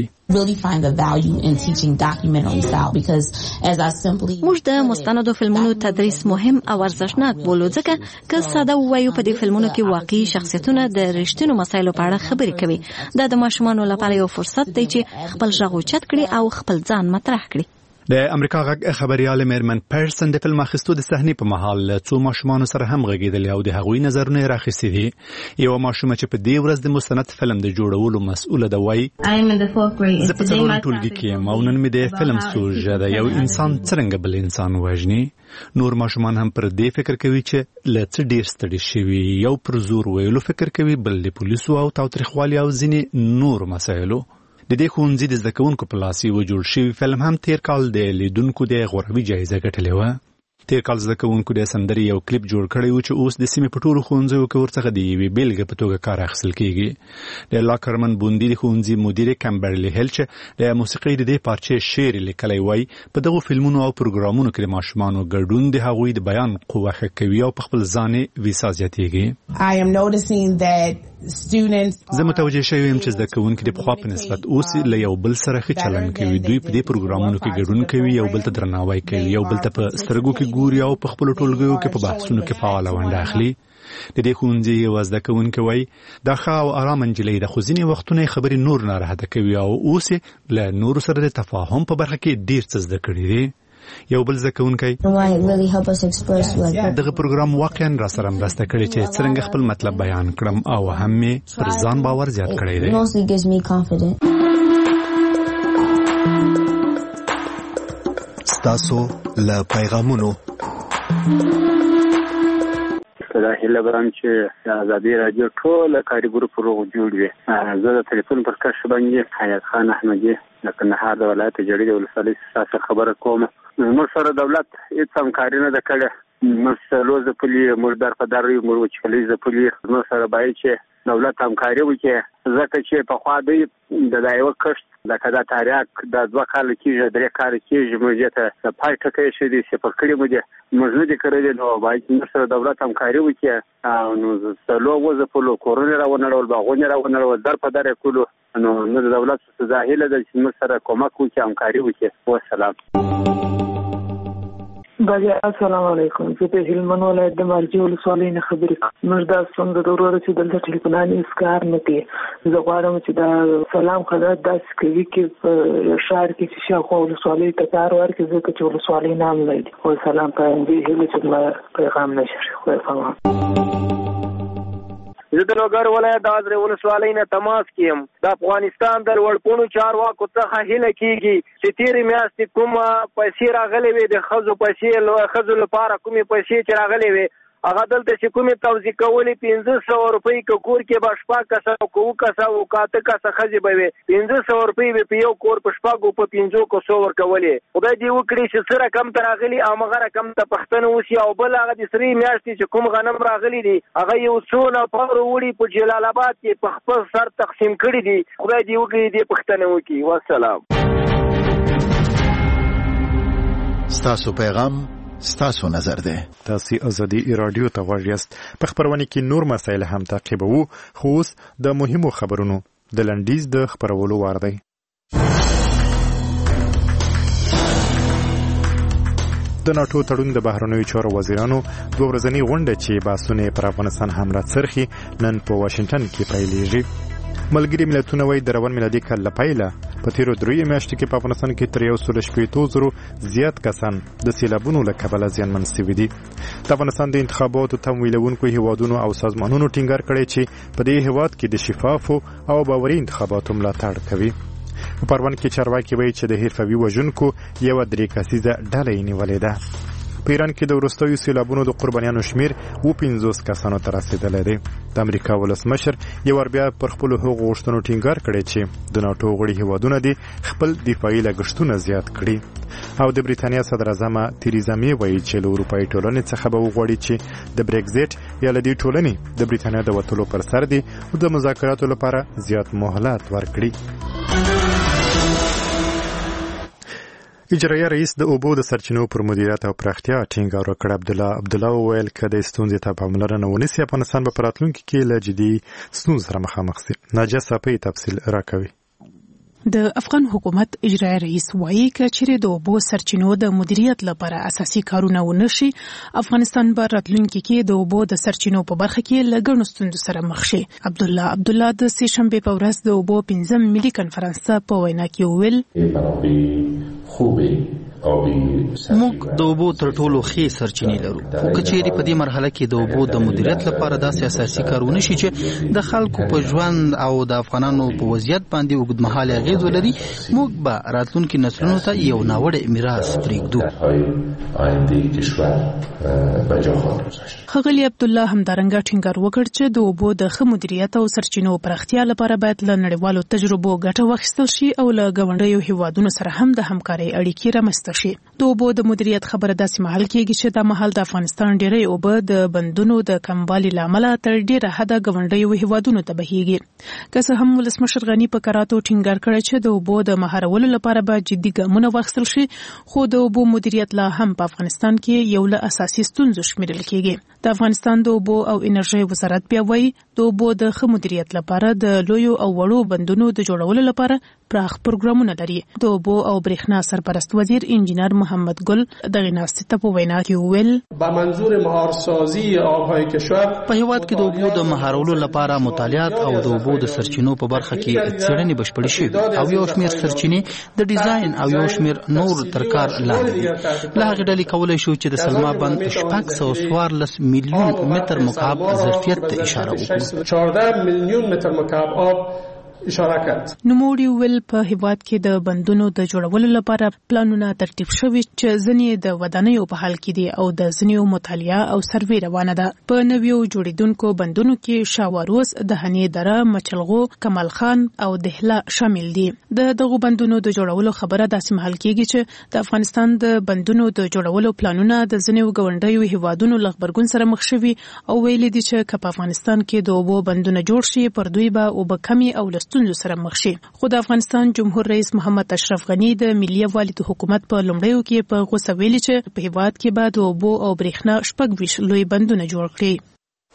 موږ د مستندو فلمونو تدریس مهم او ارزښتناک بولو ځکه که ساده ووایو په دې فلمونو کې واقعي شخصیتونه د رښتینو مسایلو په اړه خبرې کوي. دا د ماشومانو لپاره یو فرصت دی چې خپل غږ اوچت کړي او خپل ځان مطرح کړي. د امریکا غږ خبريال میرمن پرسن د فلم اخیستو د صحنې په مهال څو ماشومان سره هم غږیدل او د هغوی نظرونه راخېستي دي. یو ماشوم چې په دې ورځ د مستند فلم د جوړولو مسؤل ده وایي زه په څلورم ټولګي کې یم او نن مې د فلم سوژه ده یو انسان څرنګه بل انسان وژني. نور ماشومان هم پر دې فکر کوي چې له څه ډیر ستړي شوي، یو پر زور ویلو فکر کوي، بل د پولیسو او تاوتریخوالي او ځینې نور مسایلو. د دې ښوونځي د زده کوونکو په لاس یو جوړ شوی فلم هم تیر کال د لیدونکو د غوړوي جایزه ګټلې وه. تیر کال زده کوونکو د سندرې یو کلیپ جوړ کړی و چې اوس د سیمې په ټولو ښوونځیو کې ورڅخه د یوې بېلګې په توګه کار اخیستل کېږي. د لاکرمن بوندي د ښوونځي مدیر کمبرلی هیل چې د موسیقۍ د دې پارچې شعر لیکلی وایي په دغو فلمونو او پروګرامونو کې د ماشومانو ګډون د هغوی د بیان قوه ښه کوي او په خپل ځان ویسا زیاتېږي. زه متوجه شوی یم چې زده کوونکي د پخوا په نسبت اوس له یو بل سره ښه چلند کوي. دوی په دې پروګرامونو کې ګډون کوي، یو بل ته درناوی کوي، یو بل ته په سترګو کې ګوري او په خپلو ټولګیو کې په بحثونو کې فعاله ونډه اخلي. د دې ښوونځي یوه زده کوونکې وایي دا ښه او ارامه نجلۍ ده، خو ځینې وختونه یې خبرې نور ناراحته کوي او اوس یې له نورو سره د تفاهم په برخه کې ډېر څه زده کړي دي. یو بل زده کوونکی دغه پروګرام واقعا را سره مرسته کړې چې څرنګه خپل مطلب بیان کړم او هم مې پر ځان باور زیات کړی دی. ستاسو له پیغامونو دا هیله برم چې آزادي راډیو ټول کاري ګروپ روغ جوړ وي. زه د ټلیفون پر کش باندې حیات خان احمدي د کندهار د ولایت جړې د ولسوالۍ څخه خبره کوم. موږ سره دولت هیڅ همکاري نه ده کړې. موږ سره ځپلي، موږ در په در یو، موږ وچکلي ځپلي. موږ سره باید چې دولت همکاري وکړي ځکه چې پخوا دوی د دا یوه کښت لکه دا تاریاک دا دوه کاله کېږي، درې کاله کېږي، موږ یې ته پای ټکی شوي دي، صفر کړي مو دي، موږ نه دي کړلي. نو باید موږ سره دولت همکاري وکړي او نو سلو وځپلو، کورونه را ونړول، باغونه را ونړول، در په در یې کړلو. نو نو د دولت څخه هیله ده چې موږ سره کومک وکړي، همکاري وکړي. والسلام. بله السلام علیکم. زه د هلمند ولایت د مرجې ولسوالۍ نه خبرې کوم. موږ دا ستونزه د وروره چې دلته ټلیفونانې هېڅ کار نه کوي. زه غواړم چې دا سلام خدمت داسې کوي چې په ښار کې چې شاوخوا ولسوالیو ته کار ورکړي، ځکه چې ولسوالۍ نام لري. خو سلام په همدې هیله چې زما پیغام نشر خدای پامان. زه د لوګر ولایت د ازرې ولسوالۍ نه تماس کیم. د افغانستان د لوړپوړو چارواکو څخه هیله کیږي چې تیرې میاشتې کومه پیسې راغلې وي د ښځو پیسې ښځو لپاره کومې پیسې چې راغلې وي هغه دلته چې کومې توزیع کولې پنځه سوه روپۍ که کور کې به شپږ کسه او که اووه کسه او که اته کسه ښځې به وي پنځه سوه روپۍ به په یو کور په شپږو په پنځو کسو ورکولې. خدای دې وکړي چې څه رقم ته راغلي همغه رقم ته پښتنه وشي. او بل هغه د سرې میاشتې چې کوم غنم راغلي دي هغه یو څو نفرو وړي په جلال آباد کې په خپل سر تقسیم کړي دي. خدای دې وکړي دې پښتنه وکړي. والسلام. ستاسو پیغام ستاسو نظر ده. تاسو ازادي رادیو ته غواړئ په خبرونه کې نور مسایل هم تعقیبوو، خو اوس د مهمو خبرونو د لنډیز د خبرولو وار دی. د ناتو تړون د بهرنیو چارو وزیرانو دوه ورځنی غونډه چې باسونه پر افغانستان هم راڅرخي نن په واشنگټن کې پیلېږي. ملګري ملتونه وايي د روان میلادي کال له پیله په تیرو دریو میاشتو کې په افغانستان کې تر یو سل شپېتو زرو زیات کسان د سیلابونو له کبله زیانمن شوي دي. د افغانستان د انتخاباتو تمویلونکو هیوادونو او سازمانونو ټینګار کړی چې په دې هیواد کې د شفافو او باوري انتخاباتو ملاتړ کوي. په پروان کې چارواکي وایي چې د حرفوي وژونکو یوه درې کسیزه ډله یې نیولې ده. په ایران کې د وروستیو سیلابونو د قربانیانو شمیر اووه پنځوس کسانو ته رسیدلی دی. د امریکا ولسمشر یو وار بیا پر خپلو هغو غوښتنو ټینګار کړی چې د ناټو غړي هیوادونه دي خپل دفاعي لګښتونه زیات کړي. او د بریتانیا صدراعظمه تریزا می وایي چې له اروپایي ټولنې څخه به وغواړي چې د بریکزیټ یا له دې ټولنې د بریتانیا د وتلو پر سر دي او د مذاکراتو لپاره زیات مهلت ورکړي. اجرایه رئیس د اوبو د سرچینو پر مدیریت او پراختیا ټینګار وکړ. عبدالله عبدالله وویل که د ستونزې ته پاملرنه ونیسي افغانستان به په راتلونکي کې له جدي ستونزو سره مخامخ شي. ناجیه صافی تفصیل راکوي. د افغان حکومت اجرایه رئیس وایي که چیرې د اوبو سرچینو د مدیریت لپاره اساسي کارونه ونشي افغانستان به راتلونکي کې د اوبو د سرچینو په برخه کې له ګڼو ستونزو سره مخ شي. عبدالله عبدالله د سې شنبې په ورځ د اوبو پنځم ملي کنفرانس په وینا کې وویل موږ د اوبو تر ټولو ښې سرچینې لرو، خو که چیرې په دې مرحله کې د اوبو د مدیریت لپاره داسې اساسي کارونه شي چې د خلکو په ژوند او د افغانانو په وضعیت باندې اوږدمهاله اغېز ولري موږ به راتلونکي نسلونو ته یو ناوړه میراث پرېږدو. ښاغلي عبدالله همدارنګه ټینګار وکړ چې د اوبو د ښه مدیریت او سرچینو پراختیا لپاره باید له نړیوالو تجربو ګټه واخیستل شي او له ګاونډیو هیوادونو سره هم د همکارۍ اړیکې رامنځته شي. د اوبو د مدیریت خبره داسې مهال کېږي چې دا مهال د افغانستان ډېری اوبه د بندونو د کموالي له امله تر ډېره حده ګاونډیو هیوادونو ته بهیږي. که څه هم ولسمشر غني په کراتو ټینګار کړی چې د اوبو د مهارولو لپاره به جدي ګامونه واخیستل شي، خو د اوبو مدیریت لا هم په افغانستان کې یو له اساسي ستونزو شمیرل کېږي. د افغانستان د اوبو او انرژۍ وزارت بیا وایي د اوبو د ښه مدیریت لپاره د لویو او وړو بندونو د جوړولو لپاره پراخ پروګرامونه لري. د اوبو او برېښنا سرپرست وزیر انجینر محمد ګل دغه ناستې ته په وینا کې وویل به منظور مهارسازی آبهای کشور په هیواد کې د اوبو د مهارولو لپاره مطالعات او د اوبو د سرچینو په برخه کې څېړنې بشپړې شوې او یو شمېر سرچینې د ډیزاین او یو شمېر نور تر کار لاندې دي. له هغې ډلې کولی شو چې د سلما بند شپږ سوه څوارلس میلیون متر مکعب ظرفیت ته اشاره وکړو. چهارده میلیون متر مکعب آب اشاره کړ. نوموړي ویل په هیواد کې د بندونو د جوړولو لپاره پلانونه ترتیب شوي چې ځینې د ودانیو په حال کې دي او د ځینې مطالعه او سروې روانه ده. په نویو جوړیدونکو بندونو کې شاواروس، دهنې دره، مچلغو، کمال خان او دهله شامل دي. د دغو بندونو د جوړولو خبره داسې مهال کېږي چې د افغانستان د بندونو د جوړولو پلانونه د ځینې ګاونډیو هیوادونو له غبرګون سره مخ شوي او ویلي دي چې که په افغانستان کې د اوبو بندونه جوړ شي پر دوی به اوبه کمې او له ستونزو سره مخ شي. خو د افغانستان جمهور رئیس محمد اشرف غني د ملي یووالي د حکومت په لومړیو کې په غوسه ویلي چې په هیواد کې به د اوبو او برېښنا شپږ ویشت لوی بندونه جوړ کړي.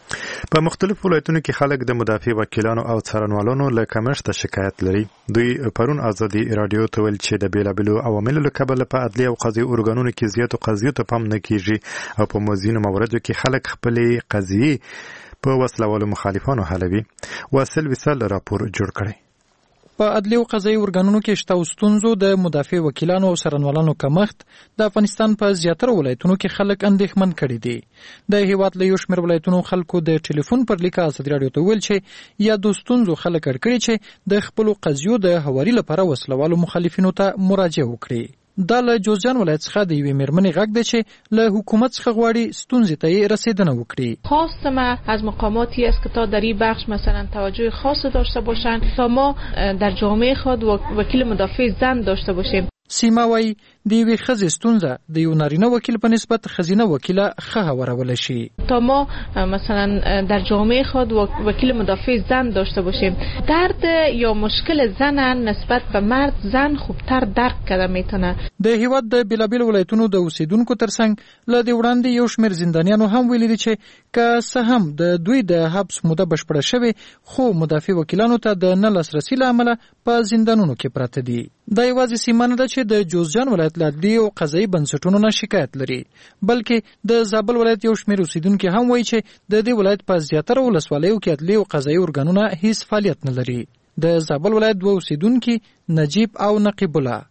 په مختلفو ولایتونو کې خلک د مدافع وکیلانو او څارنوالانو له کمښت شکایت لري. دوی پرون ازادي رادیو ته ویل چې د بیلابیلو عواملو له کبله په عدلي او قضایي ارګانونو کې زیاتو قضیو ته پام نه کیږي او په موزینو موردو کې خلک خپلې قضیې په وسلوالو مخالفانو حلوي. واصل وصال راپور جوړ کړی. په عدلي او قضایي ارګانونو کې شته ستونزو د مدافع وکیلانو او څارنوالانو کمښت د افغانستان په زیاتره ولایتونو کې خلک اندېښمن کړي دي. د هیواد له یو شمېر ولایتونو خلکو د ټلیفون پر لیکه ازادي راډیو ته ویل چې یا د ستونزو خلک اړ کړي چې د خپلو قضیو د هواري لپاره وسلوالو مخالفینو ته مراجعه وکړي. دا له جوزجان ولایت څخه د یوې میرمنې غږ ده چې له حکومت څخه غواړي ستونزې ته یې رسیدنه وکړي. خواست ما از مقاماتی است که تا در این بخش مثلا توجه خاص داشته باشند تا ما در جامعه خود وکیل مدافع زن داشته باشیم. سیما وایي د یوې ښځې ستونزه د یو نارینه وکیل په نسبت ښځینه وکیله ښه هوارولی شي. تا ما مثلا در جامعه خود وکیل مدافع زن داشته باشیم. درد یا مشکل زن نسبت به مرد زن خوبتر درک کرده میتونه. د هیواد د بیلابیل ولایتونو د اوسیدونکو ترڅنګ له دې وړاندې یو شمېر زندانیانو هم ویلي دي چې که څه هم د دوی د حبس موده بشپړه شوې خو مدافع وکیلانو ته د نه لاسرسي له امله په زندانونو کې پراته دي. دا یوازې سیمه نه ده چې د جوزجان ولایت له عدلي او قضایي بنسټونو نه شکایت لري، بلکې د زابل ولایت یو شمېر اوسیدونکي هم وایي چې د دې ولایت په زیاتره ولسوالیو کې عدلي او قضایي ارګانونه هیڅ فعالیت نه لري. د زابل ولایت دوه اوسیدونکي نجیب او نقیب الله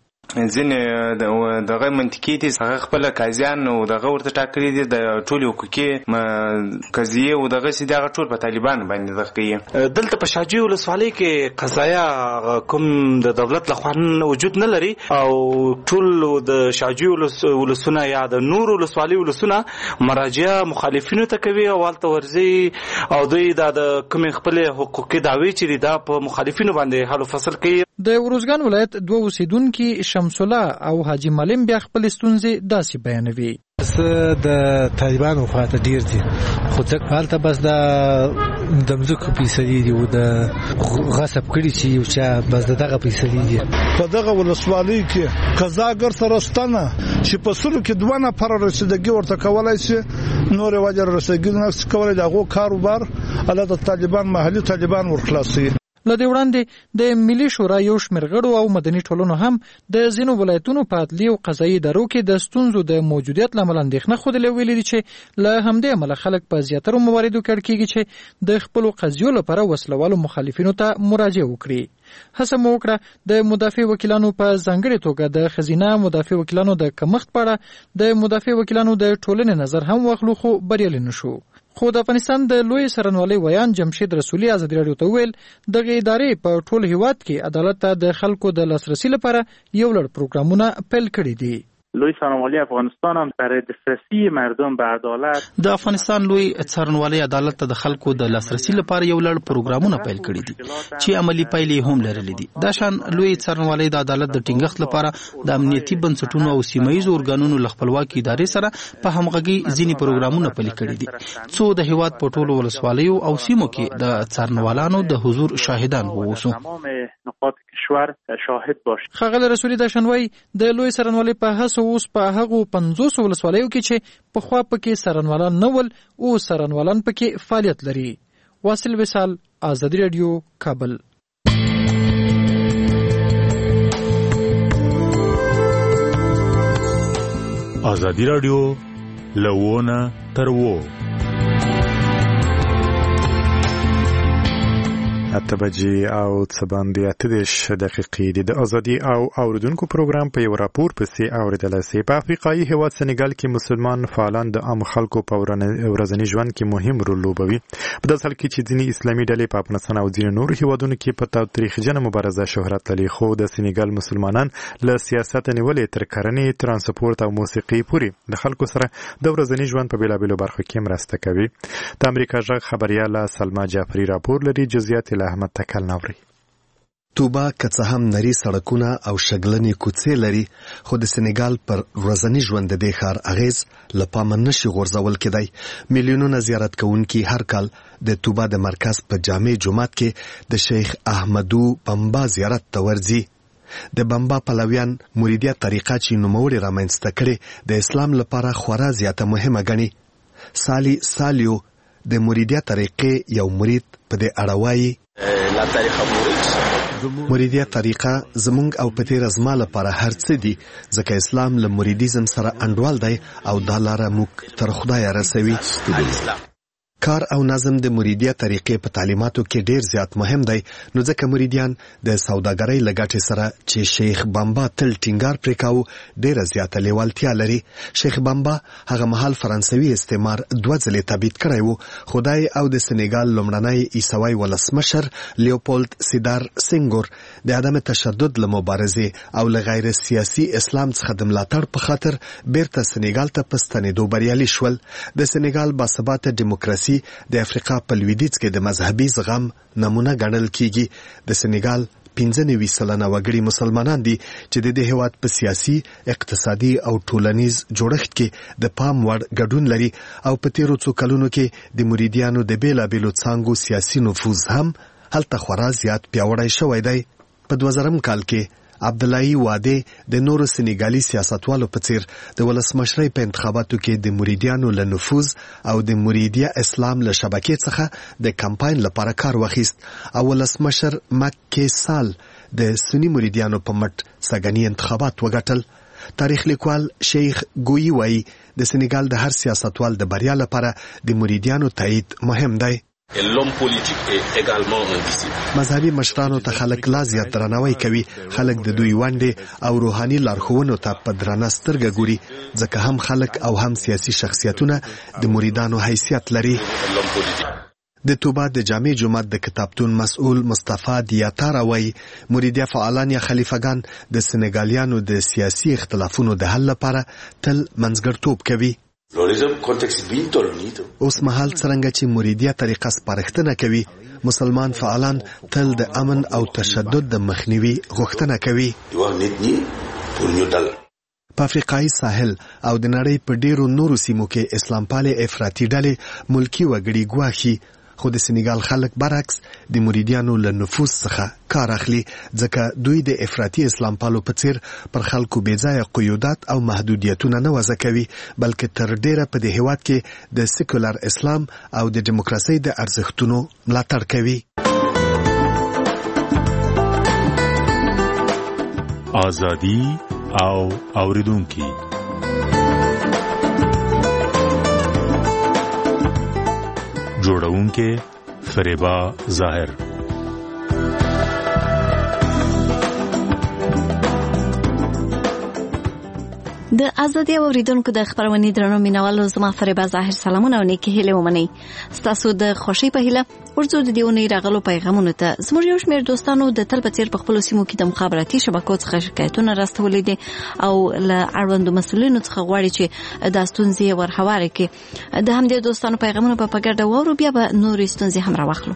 ځینې دغه منطقي دي هغه خپل قاضیان او دغه ورته ټاکلي دي د ټولو حقوقي قضیې او دغه سي دغه ټول په طالبان باندې دغه کوي. دلته په شاجوی ولسوالۍ کې قضایا کوم د دولت لخوا وجود نه لري او ټول د شاجوی ولسونه یا د نور ولسوالۍ ولسونه مراجعه مخالفینو ته کوي او والته ورزي او دوی د کوم خپل حقوقي دعوی چې دا په مخالفینو باندې حل فصل کوي. د وروزګان ولایت دوه اوسیدونکي شمس الله او حاجی ملیم بیا خپل ستونزې داسې بیانوي. څه د طالبانو خواته ډیر دي خو ځکه هلته بس د د مځکو پیسې دي او د غصب کړي چې یو چا بس دغه پیسې دي. په دغه ولسوالۍ کې قضاګر سره ستنه چې په سلو کې دوه نفر رسیدګي ورته کولای شي نور وجر رسیدګي نه کولای دغه کاروبار الله د طالبان محلي طالبان ورخلاصي. له دې وړاندې د ملي شورا یو شمېر غړو او مدني ټولنو هم د ځینو ولایتونو په عدلي او قضایي ادارو کې د ستونزو د موجودیت له امله اندېښنه ښودلې ویلي دي چې له همدې امله خلک په زیاترو مواردو کې اړ کېږي چې د خپلو قضیو لپاره وسلوالو مخالفینو ته مراجعه وکړي. هڅه مو وکړه د مدافع وکیلانو په ځانګړې توګه د ښځینه مدافع وکیلانو د کمښت په اړه د مدافع وکیلانو د ټولنې نظر هم واخلو خو بریالي نه شو. خو د افغانستان د لوی څارنوالۍ ویان جمشید رسولي ازادي راډیو ته ویل دغه ادارې په ټول هیواد کې عدالت ته د خلکو د لاسرسي لپاره یو لړ پروګرامونه پیل کړي دي. لوی څارنوالۍ افغانستان هم برای دسترسی مردم به عدالت د افغانستان لوی څارنوالۍ عدالت ته د خلکو د لاسرسي لپاره یو لړ پروګرامونه پیل کړي دي چې عملی پایلې هم لرلې دي. دا شان لوی څارنوالۍ د عدالت د ټینګښت لپاره د امنیتي بنسټونو او سیمایي ارګانونو له خپلواکي ادارې سره په همغږي ځینې پروګرامونه پیل کړي دي څو د هیواد په ټولو ولسوالیو او سیمو کې د څارنوالانو د حضور شاهدان ووسو. نقاط کشور شاهد باشه. خغل رسولي د شنوي د لوی څارنوالۍ په هڅو اوس په هغه پنځوس ولسوالیو کې چې په خوا پکې څارنوالان نه ول او څارنوالان پکې فعالیت لري. واصل وصال ازادي رادیو کابل. ازادي رادیو لوونه تر وو اته بجې او څه باندې اته دېرش دقیقې دي. د ازادي او اوریدونکو پروګرام په یو راپور پسې اورېدلی سئ. په افریقایي هېواد سنګال کې مسلمان فعالان د عامو خلکو په ورځني ژوند کې مهم رول لوبوي. په داسې حال کې چې ځینې اسلامي ډلې په افغانستان او ځینو نورو هېوادونو کې په تاریخجنه مبارزه شهرت لري، خو د سنګال مسلمانان له سیاست نیولې تر کرنې، ترانسپورت او موسیقي پورې د خلکو سره د ورځني ژوند په بېلابېلو برخو کې مرسته کوي. د امریکا غږ خبریاله سلما جعفري راپور لري. جزئیات احمد تکل ناوري. توبه که څه هم نری سړکونه او شګلنې کوڅې لري، خو د سنګال پر ورځني ژوند د دې ښار اغیز له پامه نشي غورځول کېدی. میلیونونه زیارت کوونکي هر کال د توبه د مرکز په جامع جومات کې د شیخ احمدو بمبا زیارت ته ورځي. د بمبا پلویان مریدیت طریقه چې نوموړې رامنځته کړې د اسلام لپاره خورا زیاته مهمه ګڼي. سالی سالیو د مریدیه طریقې یو مرید په دې اړه وایي مریدیه طریقه زمونږ او په تیر زما لپاره هر څه دي ځکه اسلام له مریدیزم سره انډوال دی او دا لاره موږ تر خدای رسوي. کار او نظم د مریدیه طریقې په تعلیماتو کې ډیر زیات مهم دی نو ځکه مریدیان د سوداګرۍ لګټې سره چې شیخ بامبا تل ټینګار پرې کاوه ډیره زیاته لیوالتیا لري. شیخ بامبا هغه مهال فرانسوي استعمار دوه ځلې تبعید کړی و. خدای او د سنیګال لومړنی عیسوي ولسمشر لیوپولد سیدار سینګور د عدم تشدد له مبارزې او له غیر سیاسي اسلام څخه د ملاتړ په خاطر بیرته سنیګال ته په ستنېدو بریالي شول. د سنیګال باثباته دیموکراسي د افریقا په لویدیځ کې د مذهبي زغم نمونه ګڼل کیږي. د سنیګال پنځه نوي سلنه وګړي مسلمانان دي چې د دې هیواد په سیاسي، اقتصادي او ټولنیز جوړښت کې د پام وړ ګډون لري او په تیرو څو کلونو کې د مریدیانو د بیلابیلو څانګو سیاسي نفوذ هم هلته خورا زیات پیاوړی شوی دی. په دوه زرم کال کې عبداللهی واده د نورو سنیګالي سیاستوالو په څیر د ولسمشرۍ په انتخاباتو کې د مریدیانو له نفوذ او د مریدیه اسلام له شبکې څخه د کمپاین لپاره کار واخیست او ولسمشر مکی سال د سنی مریدیانو په مټ سګنی انتخابات وګټل. تاریخ لیکوال شیخ ګویی وایي د سنیګال د هر سیاستوال د بریا لپاره د مریدیانو تایید مهم دی. مذهبي مشرانو ته خلک لا زیات درناوی کوي. خلک د دوی ونډې او روحاني لارښوونو ته په درنه سترګه ګوري ځکه هم خلک او هم سیاسي شخصیتونه د مریدانو حیثیت لري. د توبه د جامع جومات د کتابتون مسؤل مصطفی دیاتارا وایي مریدیه فعالان یا خلیفګان د سنیګالیانو د سیاسي اختلافونو د حل لپاره تل منځګړتوب کوي. اوس مهال څرنګه چې مریدیه طریقه سپارښتنه کوي مسلمان فعالان تل د امن او تشدد د مخنیوي غوښتنه کوي. په افریقایي ساحل او د نړۍ په ډیرو نورو سیمو کې اسلام پالې افراطي ډلې ملکی وګړي ګواښي خو د سنیګال خلک برعکس د مریدیانو له نفوذ څخه کار اخلي ځکه دوی د افراطي اسلام پالو په څیر پر خلکو بېځایه قیودات او محدودیتونه نه وضع کوي بلکې تر ډیره په دې هیواد کې د سیکولر اسلام او د دیموکراسۍ د ارزښتونو ملاتړ کوي. ازادي او اوریدونکي جوړونکې فریبا ظاهر. د ازادي اوریدونکو د خبرونې درنو مینوالو زما فریبا ظاهر سلامونه او نیکی هیله ومنئ. ستاسو د خوشي په هیله ورځو د دیونی راغلو پیغامونو ته زموږ یو شمېر دوستانو د تل په څیر په خپل سیمو کې د مخابراتي شبکو څخه شکایتونه راستولې دي او له اړوندو مسؤلینو څخه غواړي چې د ستونزې ورهواره کړي. د همدې دوستانو پیغامونه په پګړه وورو بیا به نورې ستونزې هم راوخلو.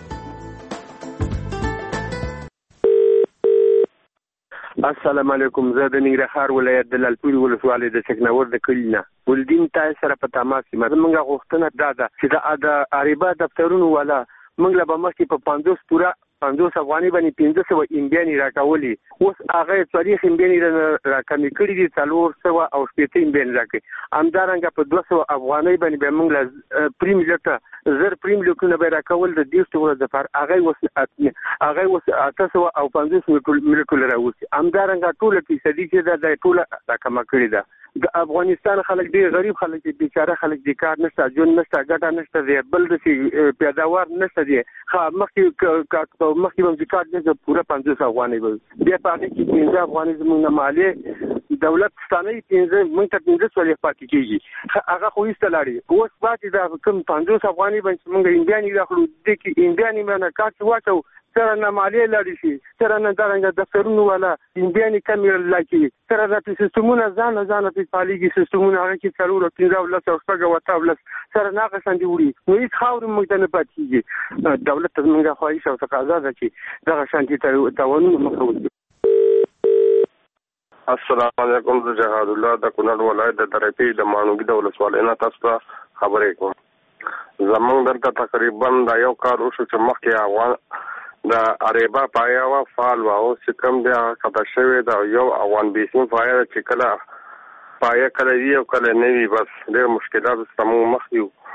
السلام علیکم. زه د ننګرهار ولایت د لالپورې ولسوالۍ د چکناور د کلي نه ولدین تای سره په تماس کې موږ غوښتنه دا ده چې د اریبا دفترونو والا موږ له مخکې په پنځوس پورا پنځوس افغاني باندې پنځه سوه امبیانې راکولې اوس هغه څلوېښت امبیانې راکمې کړي دي څلور سوه او شپېته امبیانې راکړي. همدارنګه په دوه سوه افغانۍ باندې به موږ له پریم لټه زر پریم لیکونه به راکول د دېرشو ورځو لپاره هغه اوس هغه اوس اته سوه او پنځوس ملیټونه راوځي. همدارنګه ټوله فیصدي چې ده دا ټوله راکمه کړې ده. د افغانستان خلک ډېر غریب خلک دي، بیچاره خلک دي، کار نشته، ژوند نشته، ګټه نشته دی، بل داسې پیداوار نشته دی. مخکې مخکې به کار دی پوره پنځوس افغانۍ به بیا په هغې کې پنځه افغانۍ زموږ نه مالیې دولت ستانوي، پنځه موږ ته پنځه څلوېښت پاتې کېږي. هغه خو ایسته لاړې. اوس پاتې دا کوم پنځوس افغانۍ باندې چې موږ امبیانې راخلو دې کې امبیانې باندې کار چې واچو سره نه مالیې لاړې شي، سره نه دارنګه دفترونو والا امبیانې کمې لاکي، سره نه پې سیستمونه ځان ځان پې فعالېږي سیستمونه هغه کې څلور او پنځه او لس او شپږ او اته او لس سره نه هغه شانتې وړي نو هېڅ خاورې موږ ته نه پاتې کېږي. دولت ته زموږ خواهش او تقاضا ده چې دغه شانتې تاوانونه مخه وکړي. السلام علیکم. زه جهاد الله د کونړ ولایت د درپې د ماڼوګي د ولسوالۍ نه تاسو ته خبرې کوم. زموږ دلته تقریبا دا یو کار وشو چې مخکې افغان د اریبا پایه وه فعال وه، اوس چې کوم دی هغه قطع شوې ده. یو افغان بیسین پایه ده چې کله پایه کله وي او کله نه وي، بس ډېر مشکلات سره موږ مخ یو.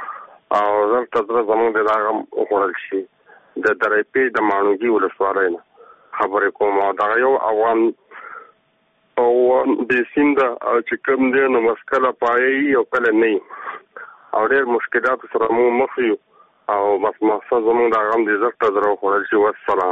او دلته زه زمونږ د دغه وخوړل شي د درېپې د ماڼوګي ولسوالۍ نه خبرې کوم. او دغه یو افغان او بې سیند او چې کوم دی نو مسکله پایې او کله نه او ډېر مشکلاتو سره مو مخ یو او بس مقصد زمونږ د هغه هم د عزت ته زړه وخوړل شي. والسلام.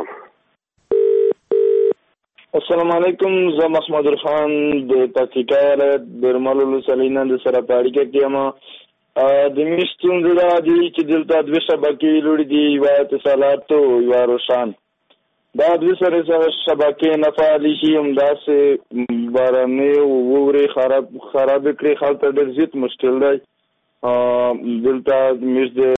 السلام علیکم. زه محمد خان د تحقیقي ولایت برمل ولسوالۍ نه د سره په اړیکه کې یم. د مې ستونزه دا دي چې دلته دوه شبکې لوړې دي، یوه اتصالات او یوه روشن. دا دوه سره شبکې نه فعالې شي، همداسې بارانې واورې خراب خراب کړي، خلک ته ډېر زیات مشکل دی. دلته زموږ د